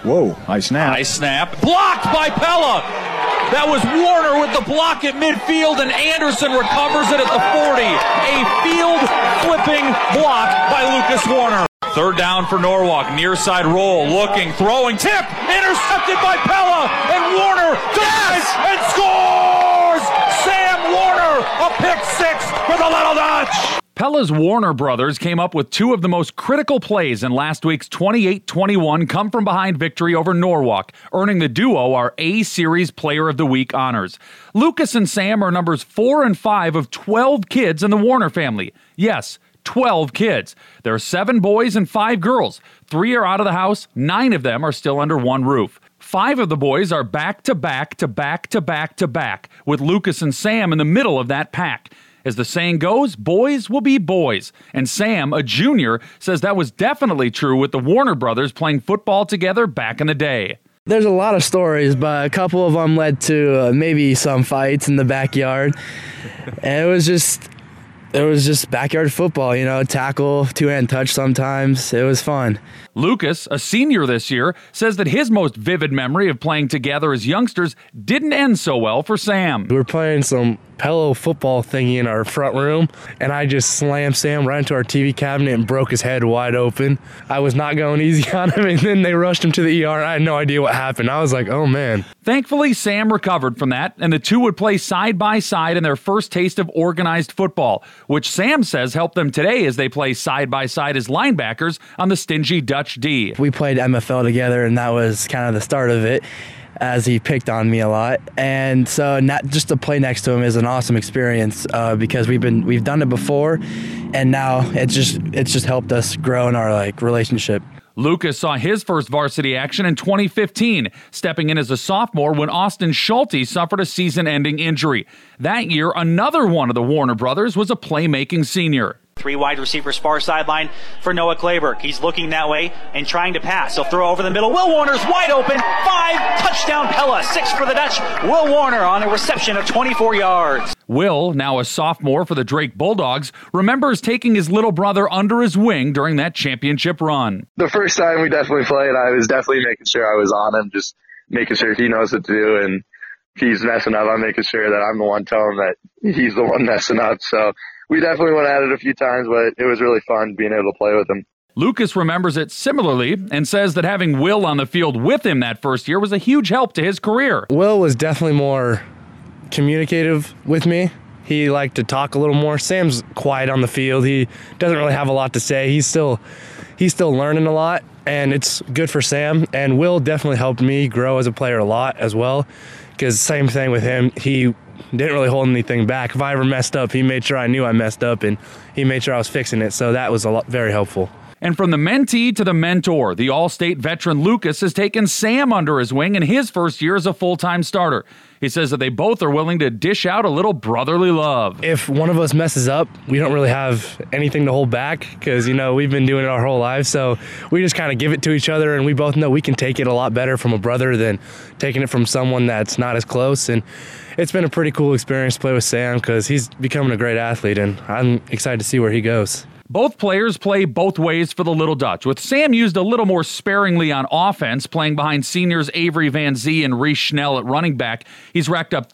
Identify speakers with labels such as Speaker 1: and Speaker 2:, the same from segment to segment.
Speaker 1: Whoa, high snap.
Speaker 2: High snap. Blocked by Pella. That was Warner with the block at midfield, and Anderson recovers it at the 40. A field-flipping block by Lucas Warner. Third down for Norwalk. Near side roll. Looking, throwing, tip. Intercepted by Pella. And Warner dives and scores! Sam Warner, a pick six for the Little Dutch.
Speaker 3: Pella's Warner brothers came up with two of the most critical plays in last week's 28-21 come-from-behind victory over Norwalk, earning the duo our A-Series Player of the Week honors. Lucas and Sam are numbers 4 and 5 of 12 kids in the Warner family. Yes, 12 kids. There are 7 boys and 5 girls. 3 are out of the house, 9 of them are still under one roof. 5 of the boys are back-to-back-to-back-to-back-to-back, with Lucas and Sam in the middle of that pack. As the saying goes, boys will be boys. And Sam, a junior, says that was definitely true with the Warner brothers playing football together back in the day.
Speaker 4: There's a lot of stories, but a couple of them led to maybe some fights in the backyard. And it was just backyard football, tackle, two-hand touch sometimes. It was fun.
Speaker 3: Lucas, a senior this year, says that his most vivid memory of playing together as youngsters didn't end so well for Sam.
Speaker 4: We were playing some pillow football thingy in our front room, and I just slammed Sam right into our TV cabinet and broke his head wide open. I was not going easy on him, and then they rushed him to the ER, and I had no idea what happened. I was like, oh, man.
Speaker 3: Thankfully, Sam recovered from that, and the two would play side by side in their first taste of organized football, which Sam says helped them today as they play side by side as linebackers on the stingy Dutch D.
Speaker 4: We played MFL together, and that was kind of the start of it, as he picked on me a lot. And so just to play next to him is an awesome experience because we've done it before, and now it's just helped us grow in our relationship.
Speaker 3: Lucas saw his first varsity action in 2015, stepping in as a sophomore when Austin Schulte suffered a season-ending injury. That year, another one of the Warner brothers was a playmaking senior.
Speaker 5: 3 wide receivers, far sideline for Noah Clayberg. He's looking that way and trying to pass. He'll throw over the middle. Will Warner's wide open. 5, touchdown Pella. 6 for the Dutch. Will Warner on a reception of 24 yards.
Speaker 3: Will, now a sophomore for the Drake Bulldogs, remembers taking his little brother under his wing during that championship run.
Speaker 6: The first time we definitely played, I was definitely making sure I was on him, just making sure he knows what to do. And if he's messing up, I'm making sure that I'm the one telling him that he's the one messing up. So we definitely went at it a few times, but it was really fun being able to play with him.
Speaker 3: Lucas remembers it similarly and says that having Will on the field with him that first year was a huge help to his career.
Speaker 4: Will was definitely more communicative with me. He liked to talk a little more. Sam's quiet on the field. He doesn't really have a lot to say. He's still learning a lot, and it's good for Sam. And Will definitely helped me grow as a player a lot as well, because same thing with him. He didn't really hold anything back. If I ever messed up, he made sure I knew I messed up, and he made sure I was fixing it. So that was very helpful.
Speaker 3: And from the mentee to the mentor, the All-State veteran Lucas has taken Sam under his wing in his first year as a full-time starter. He says that they both are willing to dish out a little brotherly love.
Speaker 4: If one of us messes up, we don't really have anything to hold back because, we've been doing it our whole lives. So we just kind of give it to each other, and we both know we can take it a lot better from a brother than taking it from someone that's not as close. And it's been a pretty cool experience to play with Sam because he's becoming a great athlete, and I'm excited to see where he goes.
Speaker 3: Both players play both ways for the Little Dutch, with Sam used a little more sparingly on offense, playing behind seniors Avery Van Zee and Reese Schnell at running back. He's racked up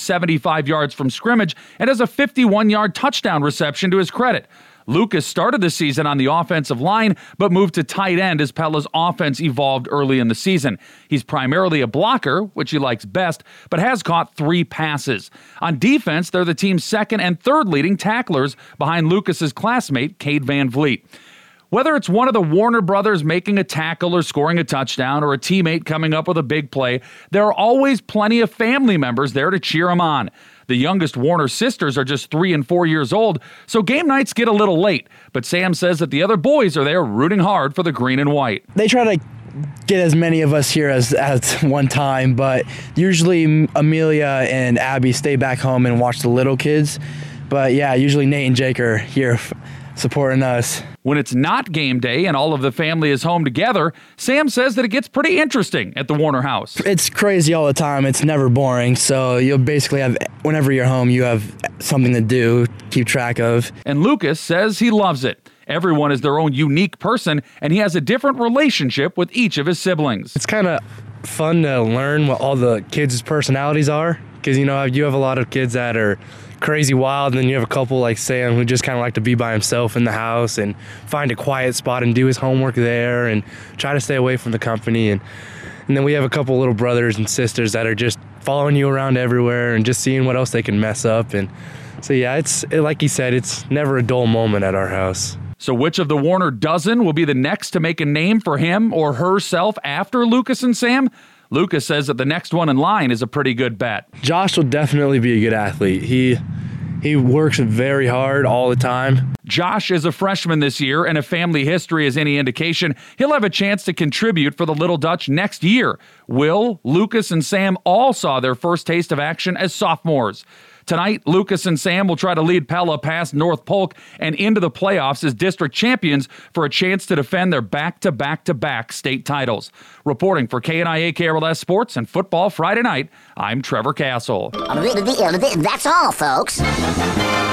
Speaker 3: 375 yards from scrimmage and has a 51-yard touchdown reception to his credit. Lucas started the season on the offensive line, but moved to tight end as Pella's offense evolved early in the season. He's primarily a blocker, which he likes best, but has caught 3 passes. On defense, they're the team's second and third leading tacklers behind Lucas's classmate, Cade Van Vliet. Whether it's one of the Warner brothers making a tackle or scoring a touchdown, or a teammate coming up with a big play, there are always plenty of family members there to cheer him on. The youngest Warner sisters are just 3 and 4 years old, so game nights get a little late. But Sam says that the other boys are there rooting hard for the green and white.
Speaker 4: They try to get as many of us here as one time, but usually Amelia and Abby stay back home and watch the little kids. But yeah, usually Nate and Jake are here supporting us.
Speaker 3: When it's not game day and all of the family is home together, Sam says that it gets pretty interesting at the Warner house.
Speaker 4: It's crazy all the time. It's never boring. So you'll basically have, whenever you're home, you have something to do, keep track of.
Speaker 3: And Lucas says he loves it. Everyone is their own unique person, and he has a different relationship with each of his siblings.
Speaker 4: It's kind of fun to learn what all the kids' personalities are, because, you have a lot of kids that are crazy wild, and then you have a couple like Sam who just kind of like to be by himself in the house and find a quiet spot and do his homework there and try to stay away from the company. And then we have a couple little brothers and sisters that are just following you around everywhere and just seeing what else they can mess up. And so, yeah, like he said, it's never a dull moment at our house.
Speaker 3: So which of the Warner dozen will be the next to make a name for him or herself after Lucas and Sam? Lucas says that the next one in line is a pretty good bet.
Speaker 4: Josh will definitely be a good athlete. He works very hard all the time.
Speaker 3: Josh is a freshman this year, and if family history is any indication, he'll have a chance to contribute for the Little Dutch next year. Will, Lucas, and Sam all saw their first taste of action as sophomores. Tonight, Lucas and Sam will try to lead Pella past North Polk and into the playoffs as district champions for a chance to defend their back-to-back-to-back state titles. Reporting for KNIA KRLS Sports and Football Friday Night, I'm Trevor Castle.
Speaker 1: That's all, folks.